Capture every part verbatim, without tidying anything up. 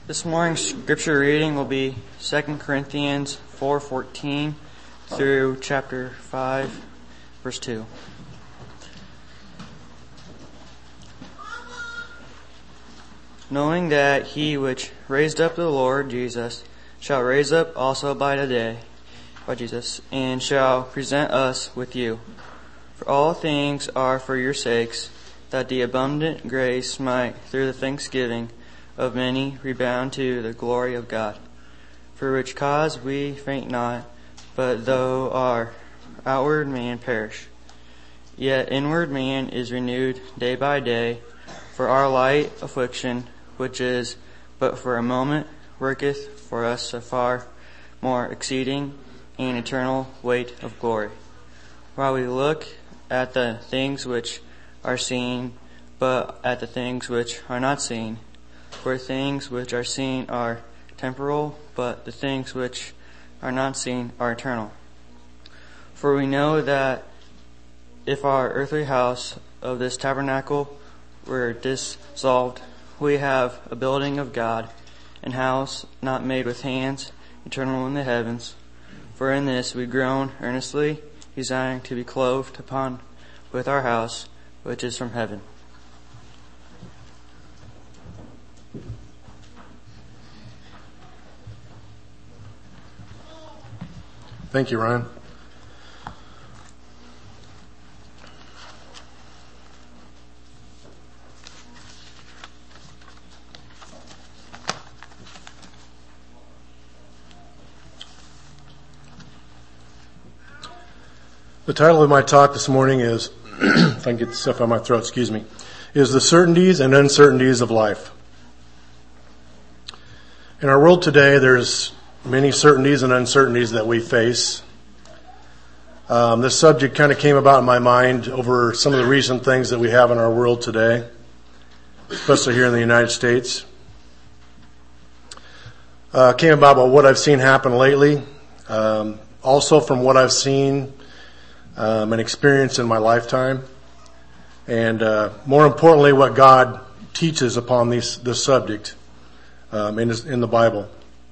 This morning's scripture reading will be Second Corinthians four fourteen through chapter five, verse two. Knowing that he which raised up the Lord Jesus shall raise up also by the day, by Jesus, and shall present us with you. For all things are for your sakes, that the abundant grace might, through the thanksgiving of many, rebound to the glory of God. For which cause we faint not, but though our outward man perish, yet inward man is renewed day by day. For our light affliction, which is but for a moment, worketh for us a far more exceeding and eternal weight of glory. While we look at the things which are seen, but at the things which are not seen. For things which are seen are temporal, but the things which are not seen are eternal. For we know that if our earthly house of this tabernacle were dissolved, we have a building of God, an house not made with hands, eternal in the heavens. For in this we groan earnestly, desiring to be clothed upon with our house, which is from heaven. Thank you, Ryan. The title of my talk this morning is, if I can get the stuff out of my throat, excuse me, is The Certainties and Uncertainties of Life. In our world today, there's many certainties and uncertainties that we face. Um, this subject kind of came about in my mind over some of the recent things that we have in our world today, especially here in the United States. Uh, came about by what I've seen happen lately, um, also from what I've seen um, and experienced in my lifetime, and uh, more importantly, what God teaches upon these, this subject um, in, in the Bible.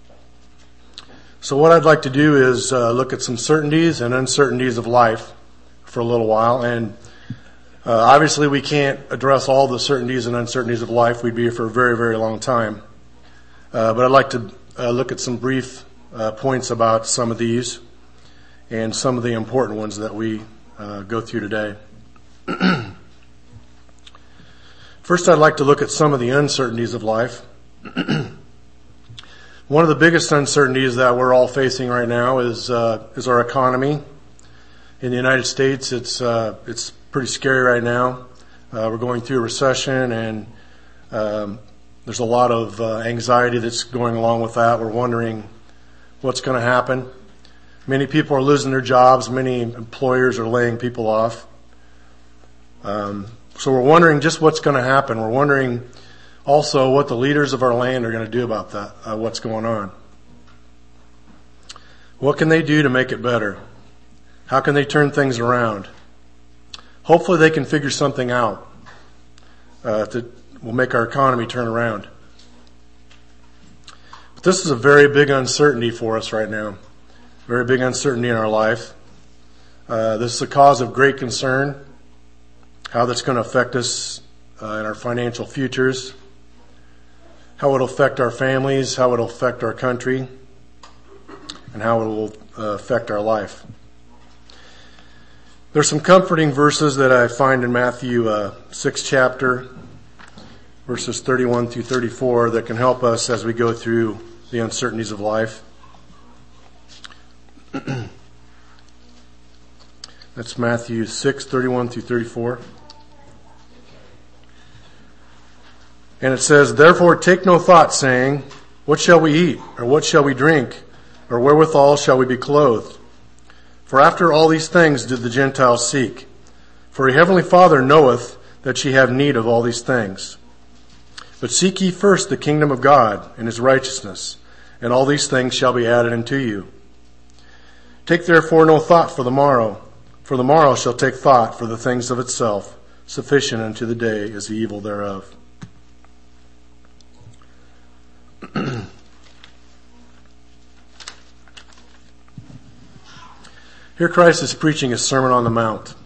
So what I'd like to do is uh, look at some certainties and uncertainties of life for a little while. And uh, obviously we can't address all the certainties and uncertainties of life. We'd be here for a very, very long time. Uh, but I'd like to uh, look at some brief uh, points about some of these and some of the important ones that we uh, go through today. First, I'd like to look at some of the uncertainties of life. One of the biggest uncertainties that we're all facing right now is uh, is our economy. In the United States, it's uh, it's pretty scary right now. Uh, we're going through a recession, and um, there's a lot of uh, anxiety that's going along with that. We're wondering what's going to happen. Many people are losing their jobs. Many employers are laying people off. Um, so we're wondering just what's going to happen. We're wondering also what the leaders of our land are going to do about that, uh, what's going on. What can they do to make it better? How can they turn things around? Hopefully they can figure something out uh, that will make our economy turn around. But this is a very big uncertainty for us right now. Very big uncertainty in our life. Uh, this is a cause of great concern, how that's going to affect us uh, in our financial futures, how it'll affect our families, how it'll affect our country, and how it will uh, affect our life. There's some comforting verses that I find in Matthew uh, sixth chapter, verses thirty-one through thirty-four, that can help us as we go through the uncertainties of life. That's Matthew six, thirty-one through thirty-four. And it says, "Therefore take no thought, saying, what shall we eat? Or what shall we drink? Or wherewithal shall we be clothed? For after all these things did the Gentiles seek. For your heavenly Father knoweth that ye have need of all these things. But seek ye first the kingdom of God and his righteousness, and all these things shall be added unto you. Take therefore no thought for the morrow, for the morrow shall take thought for the things of itself. Sufficient unto the day is the evil thereof." Here Christ is preaching his Sermon on the Mount.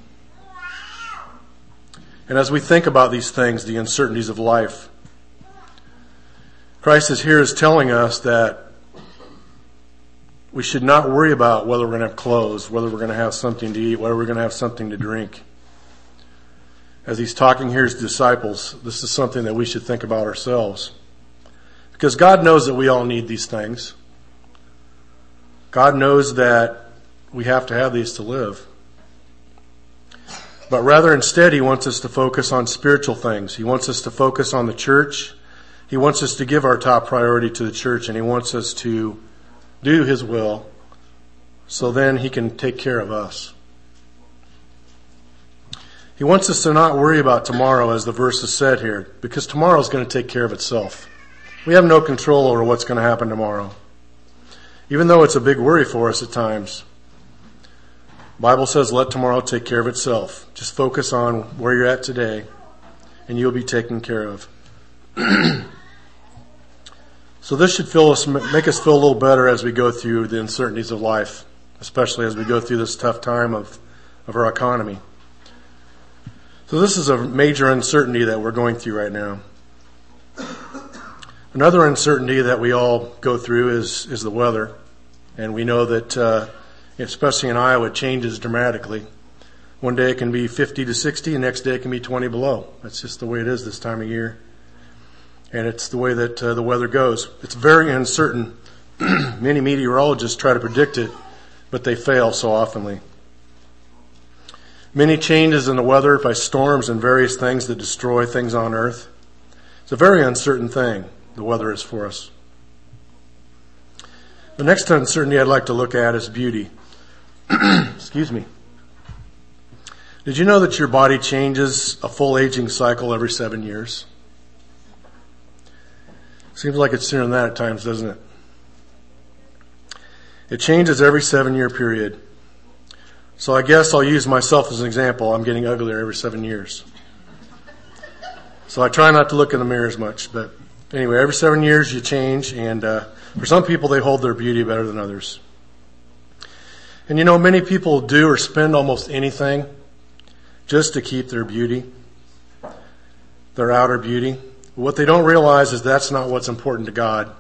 And as we think about these things, the uncertainties of life, Christ is here is telling us that we should not worry about whether we're going to have clothes, whether we're going to have something to eat, whether we're going to have something to drink. As he's talking here to his disciples, this is something that we should think about ourselves. Because God knows that we all need these things. God knows that we have to have these to live. But rather instead, he wants us to focus on spiritual things. He wants us to focus on the church. He wants us to give our top priority to the church, and he wants us to do his will so then he can take care of us. He wants us to not worry about tomorrow, as the verse has said here, because tomorrow is going to take care of itself. We have no control over what's going to happen tomorrow. Even though it's a big worry for us at times, the Bible says, let tomorrow take care of itself. Just focus on where you're at today, and you'll be taken care of. So this should feel us, make us feel a little better as we go through the uncertainties of life, especially as we go through this tough time of, of our economy. So this is a major uncertainty that we're going through right now. Another uncertainty that we all go through is, is the weather. And we know that, uh, especially in Iowa, it changes dramatically. One day it can be fifty to sixty, the next day it can be twenty below. That's just the way it is this time of year. And it's the way that uh, the weather goes. It's very uncertain. Many meteorologists try to predict it, but they fail so oftenly. Many changes in the weather by storms and various things that destroy things on earth. It's a very uncertain thing, the weather is for us. The next uncertainty I'd like to look at is beauty. Excuse me. Did you know that your body changes a full aging cycle every seven years? Seems like it's sooner than that at times, doesn't it? It changes every seven-year period. So I guess I'll use myself as an example. I'm getting uglier every seven years. So I try not to look in the mirror as much. But anyway, every seven years you change. And uh, for some people, they hold their beauty better than others. And you know, many people do or spend almost anything just to keep their beauty, their outer beauty. What they don't realize is that's not what's important to God.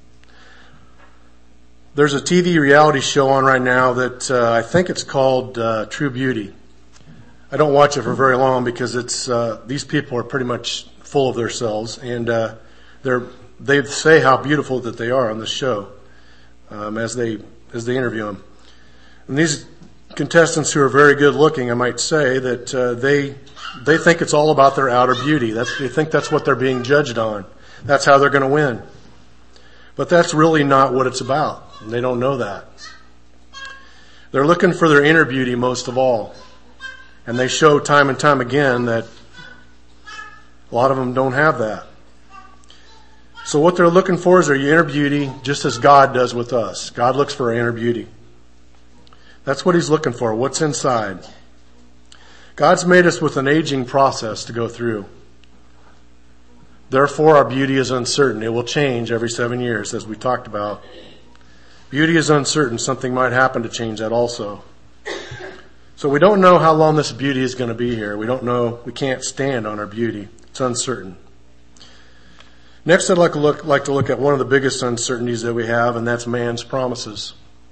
There's a T V reality show on right now that uh, I think it's called uh, True Beauty. I don't watch it for very long because it's uh, these people are pretty much full of themselves, and uh, they're they say how beautiful that they are on the show um, as they as they interview them. And these contestants who are very good looking, I might say, that uh, they they think it's all about their outer beauty. That's, they think that's what they're being judged on. That's how they're going to win. But that's really not what it's about. And they don't know that. They're looking for their inner beauty most of all. And they show time and time again that a lot of them don't have that. So what they're looking for is their inner beauty, just as God does with us. God looks for our inner beauty. That's what he's looking for, what's inside. God's made us with an aging process to go through. Therefore, our beauty is uncertain. It will change every seven years, as we talked about. Beauty is uncertain. Something might happen to change that also. So we don't know how long this beauty is going to be here. We don't know. We can't stand on our beauty. It's uncertain. Next, I'd like to look, like to look at one of the biggest uncertainties that we have, and that's man's promises.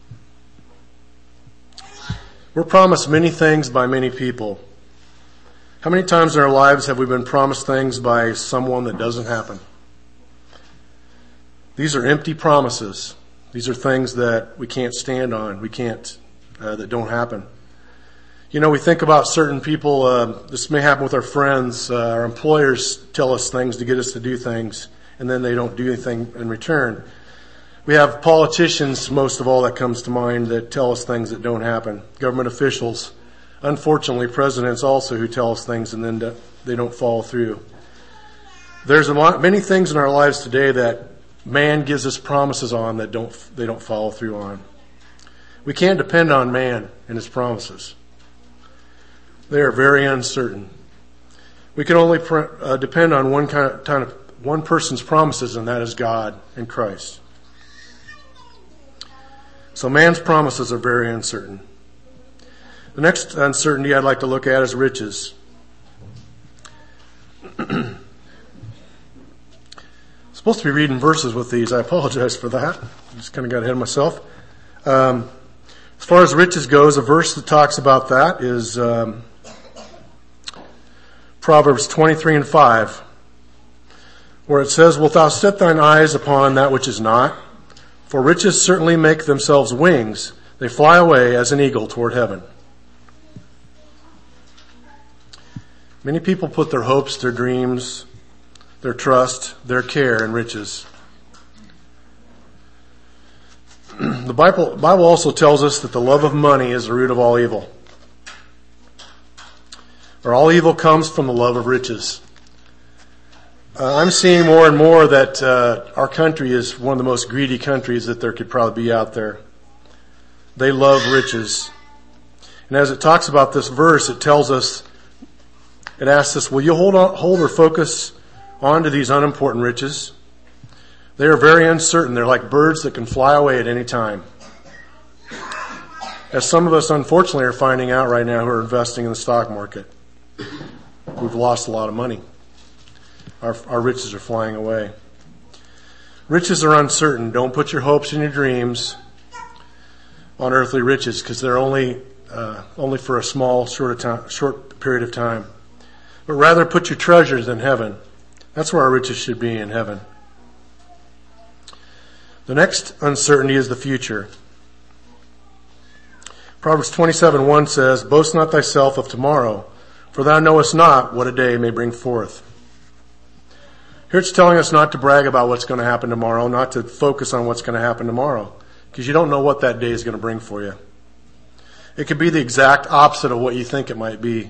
We're promised many things by many people. How many times in our lives have we been promised things by someone that doesn't happen? These are empty promises. These are things that we can't stand on. We can't, uh, that don't happen. You know, we think about certain people, uh, this may happen with our friends. Uh, our employers tell us things to get us to do things, and then they don't do anything in return. We have politicians, most of all, that comes to mind, that tell us things that don't happen. Government officials. Unfortunately, presidents also who tell us things and then they don't follow through. There's a lot, many things in our lives today that man gives us promises on that don't they don't follow through on. We can't depend on man and his promises. They are very uncertain. We can only uh, depend on one kind of, one person's promises, and that is God and Christ. So man's promises are very uncertain. The next uncertainty I'd like to look at is riches. I'm supposed to be reading verses with these. I apologize for that. I just kind of got ahead of myself. Um, as far as riches goes, a verse that talks about that is um, Proverbs twenty-three and five, where it says, "Wilt thou set thine eyes upon that which is not? For riches certainly make themselves wings. They fly away as an eagle toward heaven." Many people put their hopes, their dreams, their trust, their care in riches. The Bible, Bible also tells us that the love of money is the root of all evil. Or all evil comes from the love of riches. Uh, I'm seeing more and more that uh, our country is one of the most greedy countries that there could probably be out there. They love riches. And as it talks about this verse, it tells us, it asks us, will you hold on, hold or focus on to these unimportant riches? They are very uncertain. They're like birds that can fly away at any time. As some of us unfortunately are finding out right now who are investing in the stock market. We've lost a lot of money. Our, our riches are flying away. Riches are uncertain. Don't put your hopes and your dreams on earthly riches, because they're only uh, only for a small, short, of time, short period of time. But rather put your treasures in heaven. That's where our riches should be, in heaven. The next uncertainty is the future. Proverbs twenty-seven one says, "Boast not thyself of tomorrow, for thou knowest not what a day may bring forth." Here it's telling us not to brag about what's going to happen tomorrow, not to focus on what's going to happen tomorrow, because you don't know what that day is going to bring for you. It could be the exact opposite of what you think it might be.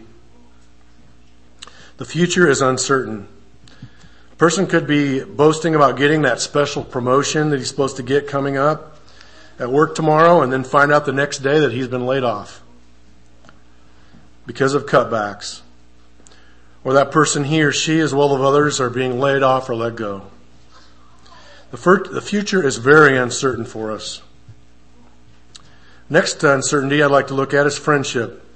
The future is uncertain. A person could be boasting about getting that special promotion that he's supposed to get coming up at work tomorrow, and then find out the next day that he's been laid off because of cutbacks. Or that person, he or she, as well as others, are being laid off or let go. The, fir- the future is very uncertain for us. Next uncertainty I'd like to look at is friendship.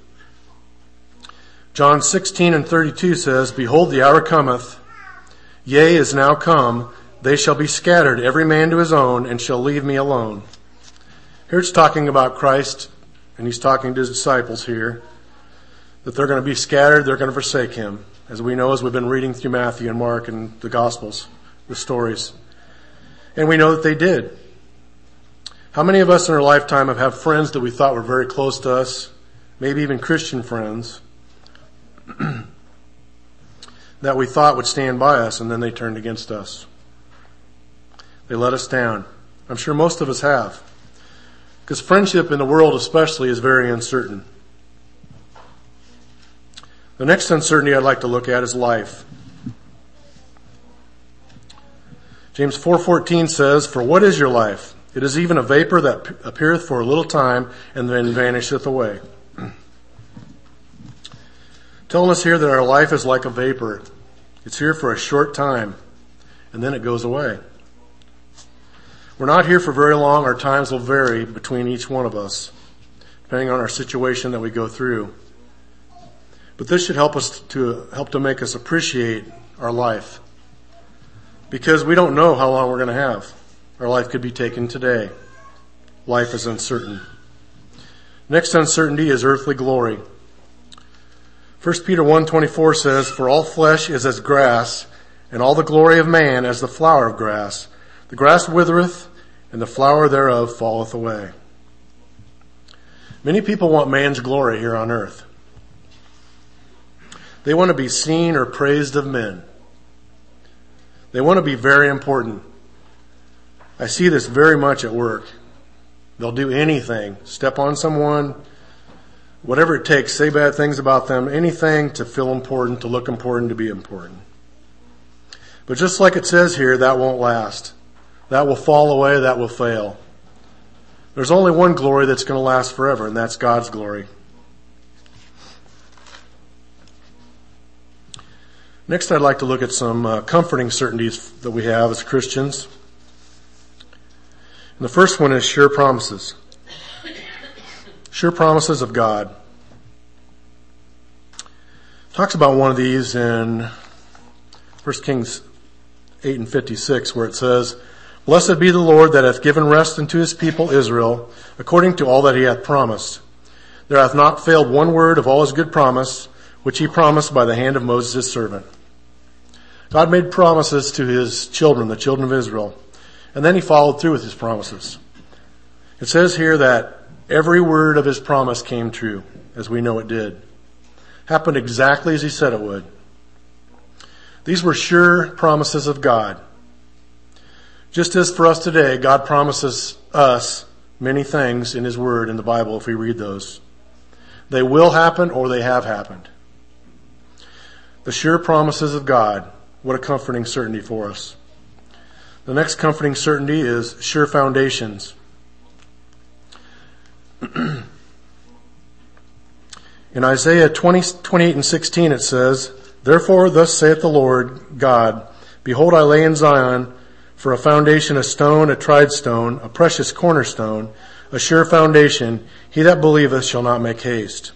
John sixteen and thirty-two says, "Behold, the hour cometh, yea, is now come, they shall be scattered, every man to his own, and shall leave me alone." Here it's talking about Christ, and he's talking to his disciples here, that they're going to be scattered, they're going to forsake him. As we know, as we've been reading through Matthew and Mark and the Gospels, the stories. And we know that they did. How many of us in our lifetime have had friends that we thought were very close to us, maybe even Christian friends, that we thought would stand by us, and then they turned against us? They let us down. I'm sure most of us have. Because friendship in the world especially is very uncertain. The next uncertainty I'd like to look at is life. James four fourteen says, "For what is your life? It is even a vapor that appeareth for a little time, and then vanisheth away." Telling us here that our life is like a vapor. It's here for a short time, and then it goes away. We're not here for very long. Our times will vary between each one of us, depending on our situation that we go through. But this should help us to help to make us appreciate our life, because we don't know how long we're going to have. Our life could be taken today. Life is uncertain. Next uncertainty is earthly glory. First Peter one twenty-four says, "For all flesh is as grass, and all the glory of man as the flower of grass. The grass withereth, and the flower thereof falleth away." Many people want man's glory here on earth. They want to be seen or praised of men. They want to be very important. I see this very much at work. They'll do anything, step on someone, whatever it takes, say bad things about them, anything to feel important, to look important, to be important. But just like it says here, that won't last. That will fall away, that will fail. There's only one glory that's going to last forever, and that's God's glory. Next, I'd like to look at some uh, comforting certainties that we have as Christians. And the first one is sure promises. Sure promises of God. Talks about one of these in First Kings eight and fifty-six, where it says, Blessed be the Lord that hath given rest unto his people Israel, according to all that he hath promised. There hath not failed one word of all his good promise, which he promised by the hand of Moses his servant. God made promises to his children, the children of Israel, and then he followed through with his promises. It says here that every word of his promise came true, as we know it did. Happened exactly as he said it would. These were sure promises of God. Just as for us today, God promises us many things in his word in the Bible if we read those. They will happen or they have happened. The sure promises of God. What a comforting certainty for us. The next comforting certainty is sure foundations. In Isaiah twenty, twenty-eight and sixteen it says, Therefore thus saith the Lord God, Behold, I lay in Zion for a foundation, a stone, a tried stone, a precious cornerstone, a sure foundation. He that believeth shall not make haste.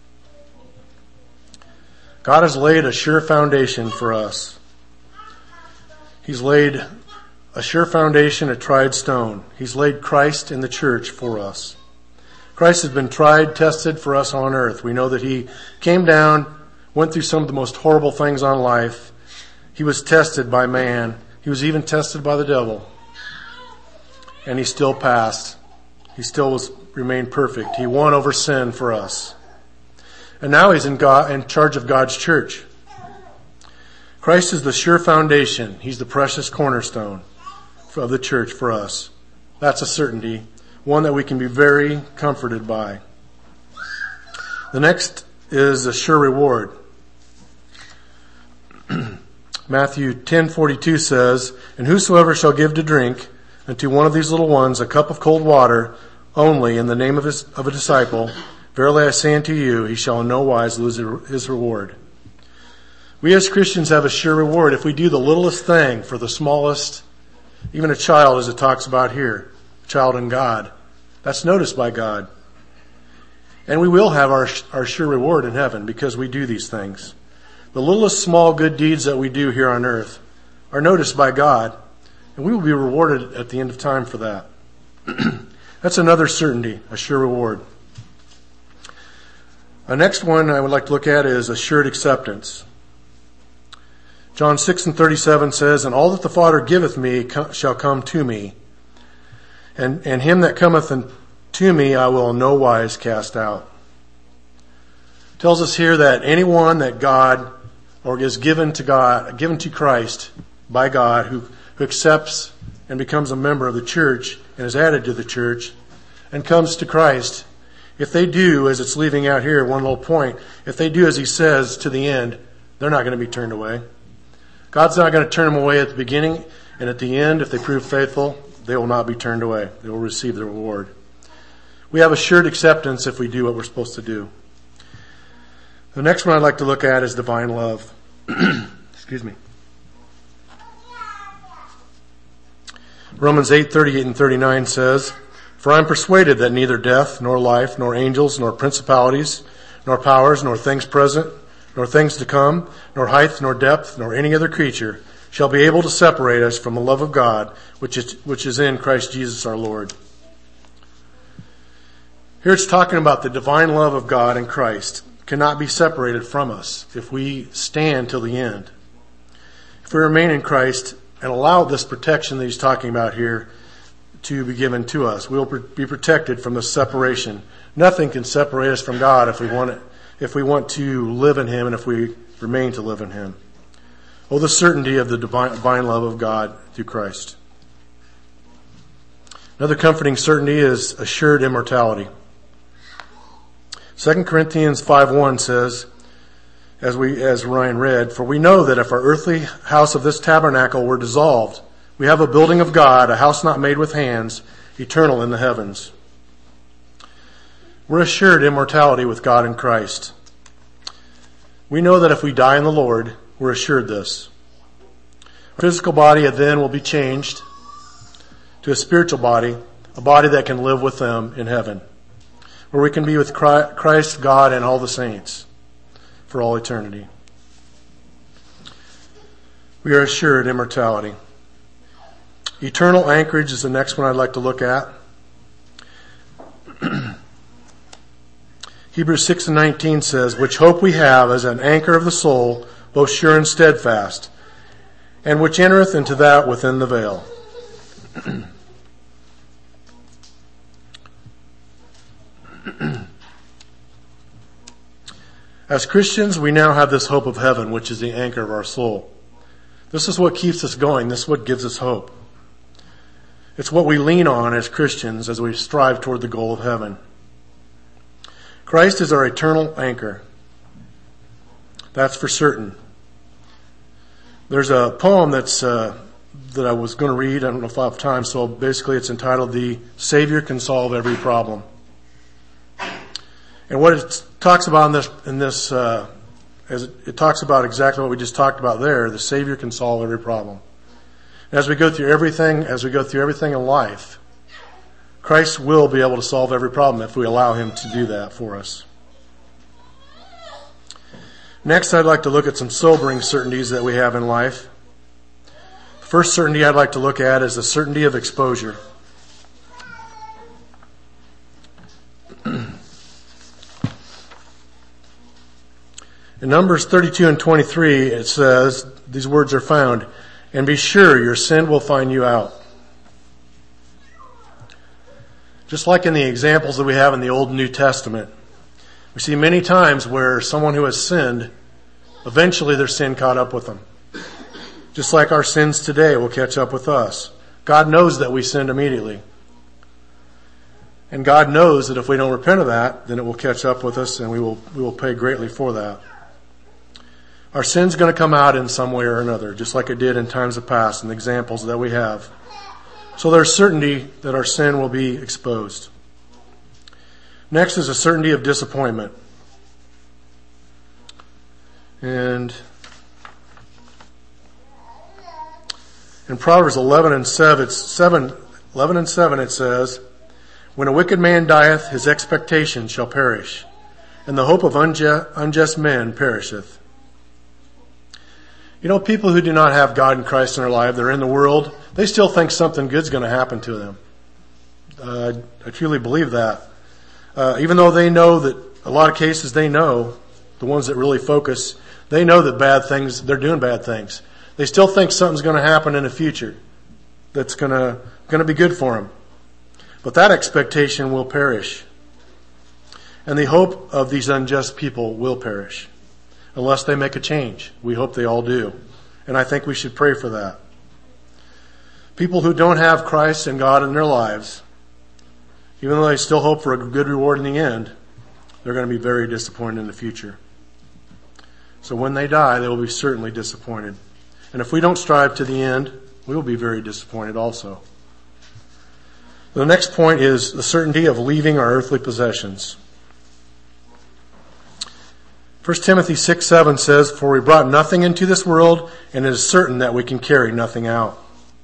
God has laid a sure foundation for us. He's laid a sure foundation, a tried stone. He's laid Christ in the church for us. Christ has been tried, tested for us on earth. We know that he came down, went through some of the most horrible things on life. He was tested by man. He was even tested by the devil. And he still passed. He still was remained perfect. He won over sin for us. And now he's in God, in charge of God's church. Christ is the sure foundation. He's the precious cornerstone of the church for us. That's a certainty. One that we can be very comforted by. The next is a sure reward. Matthew ten forty-two says, And whosoever shall give to drink unto one of these little ones a cup of cold water only in the name of his of a disciple, verily I say unto you, he shall in no wise lose his reward. We as Christians have a sure reward if we do the littlest thing for the smallest, even a child as it talks about here, a child in God. That's noticed by God. And we will have our, our sure reward in heaven because we do these things. The littlest small good deeds that we do here on earth are noticed by God, and we will be rewarded at the end of time for that. That's another certainty, a sure reward. The next one I would like to look at is assured acceptance. John six and thirty-seven says, And all that the Father giveth me shall come to me, and, and him that cometh to me I will in no wise cast out. It tells us here that anyone that God, or is given to God, given to Christ by God, who, who accepts and becomes a member of the church and is added to the church and comes to Christ, if they do, as it's leaving out here, one little point, if they do as he says to the end, they're not going to be turned away. God's not going to turn them away at the beginning, and at the end, if they prove faithful, they will not be turned away. They will receive the reward. We have assured acceptance if we do what we're supposed to do. The next one I'd like to look at is divine love. Excuse me. Romans eight, thirty-eight and thirty-nine says, For I am persuaded that neither death, nor life, nor angels, nor principalities, nor powers, nor things present, nor things to come, nor height, nor depth, nor any other creature shall be able to separate us from the love of God, which is, which is in Christ Jesus our Lord. Here it's talking about the divine love of God in Christ cannot be separated from us if we stand till the end. If we remain in Christ and allow this protection that he's talking about here to be given to us, we'll be protected from the separation. Nothing can separate us from God if we want it, if we want to live in him and if we remain to live in him. Oh, the certainty of the divine, divine love of God through Christ. Another comforting certainty is assured immortality. Second Corinthians five one says, as we, as Ryan read, For we know that if our earthly house of this tabernacle were dissolved, we have a building of God, a house not made with hands, eternal in the heavens. We're assured immortality with God in Christ. We know that if we die in the Lord, we're assured this. Our physical body then will be changed to a spiritual body, a body that can live with them in heaven, where we can be with Christ, God, and all the saints for all eternity. We are assured immortality. Eternal anchorage is the next one I'd like to look at. Hebrews six and nineteen says, which hope we have as an anchor of the soul, both sure and steadfast, and which entereth into that within the veil. As Christians, we now have this hope of heaven, which is the anchor of our soul. This is what keeps us going. This is what gives us hope. It's what we lean on as Christians as we strive toward the goal of heaven. Christ is our eternal anchor. That's for certain. There's a poem that's uh, that I was going to read. I don't know if I have time, so basically it's entitled "The Savior Can Solve Every Problem." And what it talks about in this, in this, uh, as it, it talks about exactly what we just talked about there. The Savior can solve every problem. And as we go through everything, as we go through everything in life, Christ will be able to solve every problem if we allow Him to do that for us. Next, I'd like to look at some sobering certainties that we have in life. The first certainty I'd like to look at is the certainty of exposure. In Numbers thirty-two and twenty-three, it says, these words are found, and be sure your sin will find you out. Just like in the examples that we have in the Old and New Testament, we see many times where someone who has sinned, eventually their sin caught up with them. Just like our sins today will catch up with us. God knows that we sinned immediately. And God knows that if we don't repent of that, then it will catch up with us and we will we will pay greatly for that. Our sin's going to come out in some way or another, just like it did in times of past and the examples that we have. So there's certainty that our sin will be exposed. Next is a certainty of disappointment. And in Proverbs eleven and seven, eleven and seven it says, when a wicked man dieth, his expectation shall perish, and the hope of unjust, unjust men perisheth. You know, people who do not have God and Christ in their life, they're in the world, they still think something good's going to happen to them. Uh, I truly believe that. Uh, even though they know that, a lot of cases they know, the ones that really focus, they know that bad things, they're doing bad things. They still think something's going to happen in the future that's going to, going to be good for them. But that expectation will perish. And the hope of these unjust people will perish. Unless they make a change. We hope they all do. And I think we should pray for that. People who don't have Christ and God in their lives, even though they still hope for a good reward in the end, they're going to be very disappointed in the future. So when they die, they will be certainly disappointed. And if we don't strive to the end, we will be very disappointed also. The next point is the certainty of leaving our earthly possessions. First Timothy six seven says, for we brought nothing into this world, and it is certain that we can carry nothing out.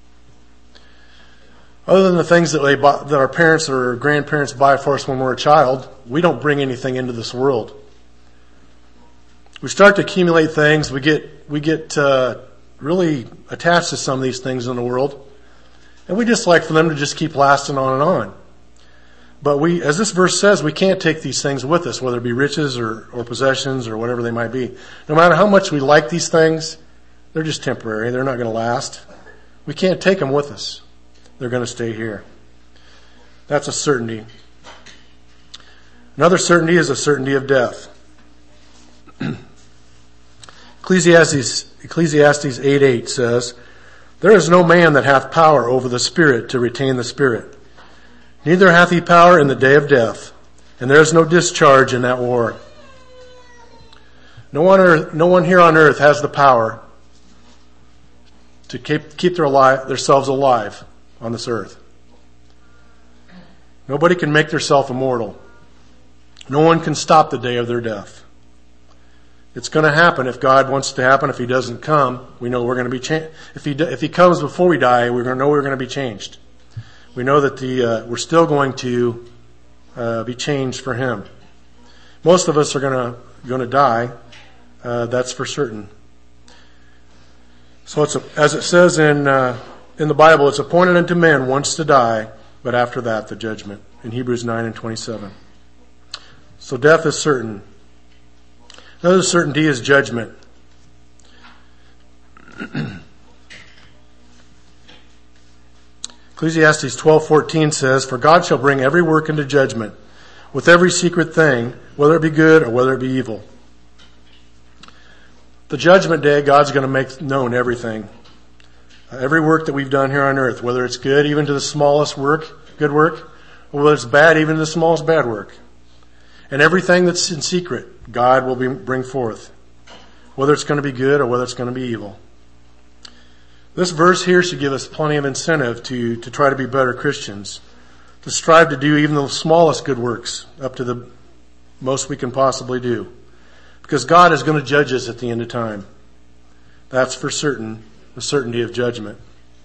Other than the things that, they buy, that our parents or grandparents buy for us when we're a child, we don't bring anything into this world. We start to accumulate things. We get we get uh, really attached to some of these things in the world, and we just like for them to just keep lasting on and on. But we, as this verse says, we can't take these things with us, whether it be riches or, or possessions or whatever they might be. No matter how much we like these things, they're just temporary. They're not going to last. We can't take them with us. They're going to stay here. That's a certainty. Another certainty is a certainty of death. Ecclesiastes, Ecclesiastes eight eight says, there is no man that hath power over the Spirit to retain the Spirit. Neither hath he power in the day of death, and there is no discharge in that war. No one, earth, no one here on earth has the power to keep, keep their alive, themselves alive on this earth. Nobody can make themselves immortal. No one can stop the day of their death. It's going to happen if God wants it to happen. If He doesn't come, we know we're going to be changed. If He if He comes before we die, we're going to know we're going to be changed. We know that the uh, we're still going to uh, be changed for Him. Most of us are going to going to die. Uh, that's for certain. So it's a, as it says in uh, in the Bible, it's appointed unto men once to die, but after that the judgment. In Hebrews nine and twenty-seven. So death is certain. Another certainty is judgment. Ecclesiastes twelve fourteen says, "For God shall bring every work into judgment, with every secret thing, whether it be good or whether it be evil." The judgment day, God's going to make known everything. Uh, every work that we've done here on earth, whether it's good, even to the smallest work, good work, or whether it's bad, even to the smallest bad work. And everything that's in secret, God will be, bring forth, whether it's going to be good or whether it's going to be evil. This verse here should give us plenty of incentive to, to try to be better Christians, to strive to do even the smallest good works up to the most we can possibly do. Because God is going to judge us at the end of time. That's for certain, the certainty of judgment.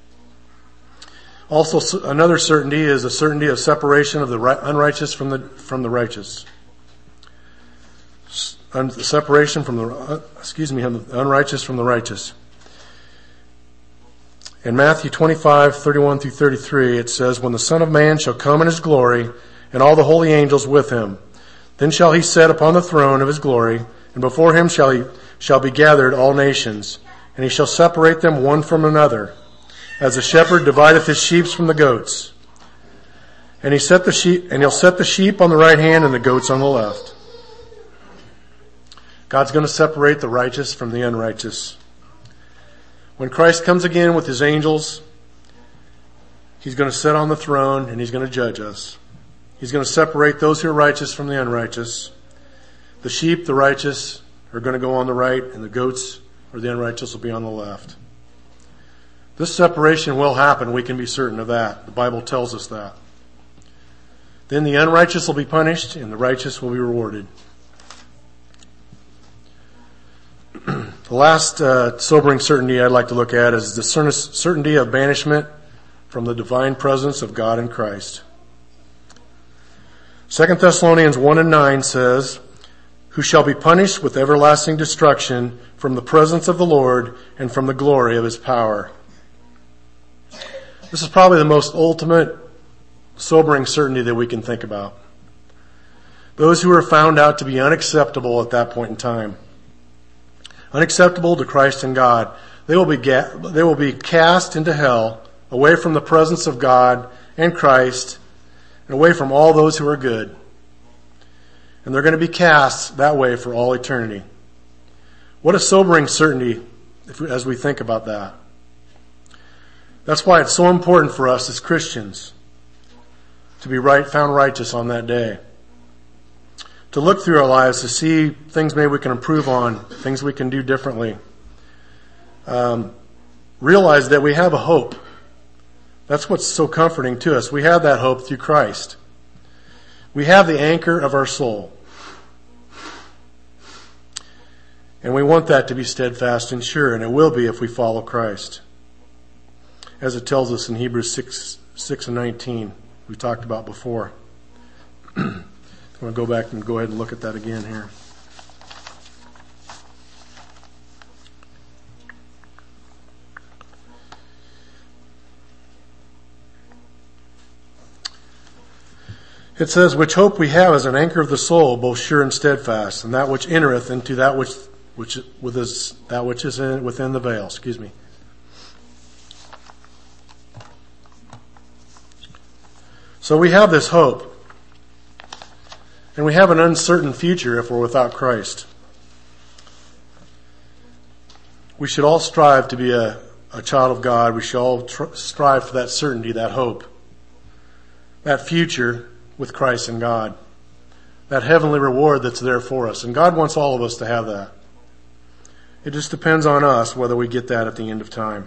Also, another certainty is the certainty of separation of the unrighteous from the from the righteous. The separation from the excuse me, the unrighteous from the righteous. In Matthew twenty-five, thirty-one through thirty-three, it says, "When the Son of Man shall come in His glory, and all the holy angels with Him, then shall He sit upon the throne of His glory, and before Him shall he shall be gathered all nations, and He shall separate them one from another, as a shepherd divideth his sheep from the goats. And he set the sheep, and He'll set the sheep on the right hand and the goats on the left." God's going to separate the righteous from the unrighteous. When Christ comes again with His angels, He's going to sit on the throne and He's going to judge us. He's going to separate those who are righteous from the unrighteous. The sheep, the righteous, are going to go on the right, and the goats or the unrighteous will be on the left. This separation will happen. We can be certain of that. The Bible tells us that. Then the unrighteous will be punished and the righteous will be rewarded. The last uh, sobering certainty I'd like to look at is the certainty of banishment from the divine presence of God in Christ. Second Thessalonians one and nine says, "Who shall be punished with everlasting destruction from the presence of the Lord and from the glory of His power." This is probably the most ultimate, sobering certainty that we can think about. Those who are found out to be unacceptable at that point in time, unacceptable to Christ and God, they will be ga- they will be cast into hell, away from the presence of God and Christ, and away from all those who are good. And they're going to be cast that way for all eternity. What a sobering certainty if we, as we think about that. That's why it's so important for us as Christians to be right, found righteous on that day. To look through our lives to see things maybe we can improve on, things we can do differently. Um, realize that we have a hope. That's what's so comforting to us. We have that hope through Christ. We have the anchor of our soul. And we want that to be steadfast and sure, and it will be if we follow Christ. As it tells us in Hebrews six, six and nineteen, we talked about before. I'm going to go back and go ahead and look at that again here. It says, "Which hope we have as an anchor of the soul, both sure and steadfast, and that which entereth into that which which with us, that which is in, within the veil." Excuse me. So we have this hope. And we have an uncertain future if we're without Christ. We should all strive to be a, a child of God. We should all tr- strive for that certainty, that hope, that future with Christ and God, that heavenly reward that's there for us. And God wants all of us to have that. It just depends on us whether we get that at the end of time.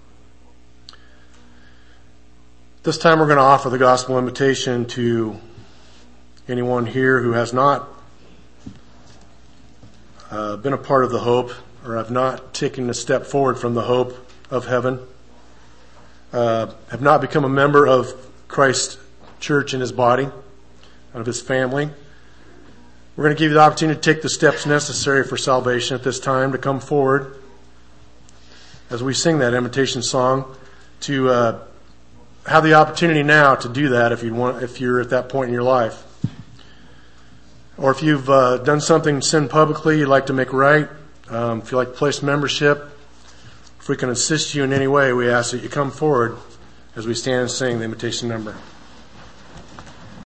This time we're going to offer the gospel invitation to anyone here who has not uh, been a part of the hope, or have not taken a step forward from the hope of heaven, uh, have not become a member of Christ's church in his body, of his family, we're going to give you the opportunity to take the steps necessary for salvation at this time, to come forward as we sing that invitation song, to uh, have the opportunity now to do that if you want, if you're at that point in your life. Or if you've uh, done something, sinned publicly, you'd like to make right, um, if you'd like to place membership, if we can assist you in any way, we ask that you come forward as we stand and sing the invitation number.